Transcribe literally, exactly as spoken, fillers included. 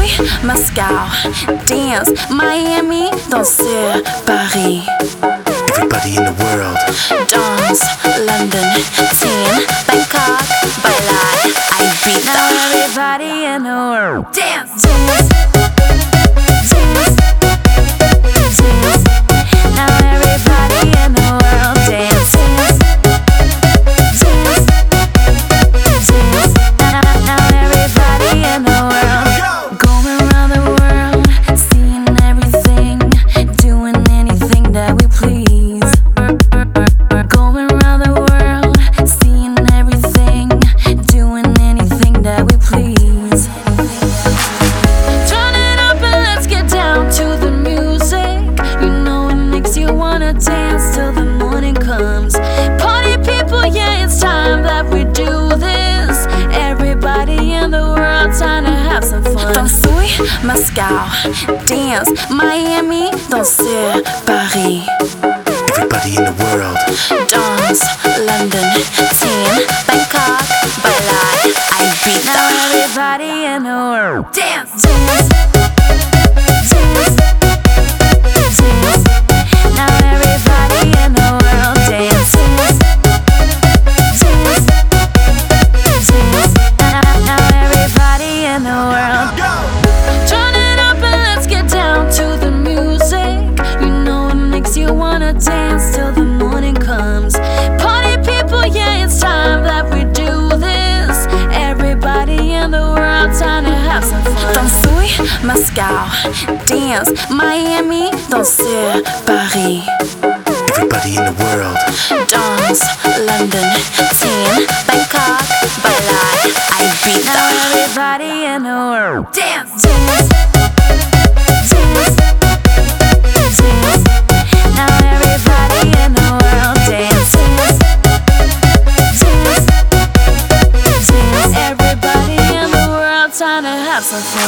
Moscow, dance, Miami, danser, Paris. Everybody in the world. Dance, London, ten, Bangkok, bailar, Ibiza. Now everybody in the world. Dance, dance, dance, dance. Now everybody in the world. Dance, dance, dance, dance. Now, now everybody in the world. Going around the world, seeing everything, doing anything that we please. Going around the world, seeing everything, doing anything that we please. Turn it up and let's get down to the music. You know it makes you wanna dance till the morning comes. Party people, yeah, it's time that we do this. Everybody in the world, time to have some fun. Dansui, Moscow, dance, Miami, danser, Paris. Everybody in the world. Dance, London, ten, Bangkok, bailar, Ibiza. Now everybody in the world. Dance, dance, dance, dance. Now everybody in the world. Dance, dance, dance, dance. Now, now everybody in the world. Turn it up and let's get down to the music. You know it makes you wanna dance till the morning comes. Party people, yeah, it's time that we do this. Everybody in the world, time to have some fun. Dansui, Moscow, dance, Miami, danser, Paris. Everybody in the world. Dance, London, ten, Bangkok, bailar, Ibiza. Now everybody in the world. Dance, dance, dance, dance. Now everybody in the world. Dance, dance, dance, dance. Everybody in the world, time to have some fun.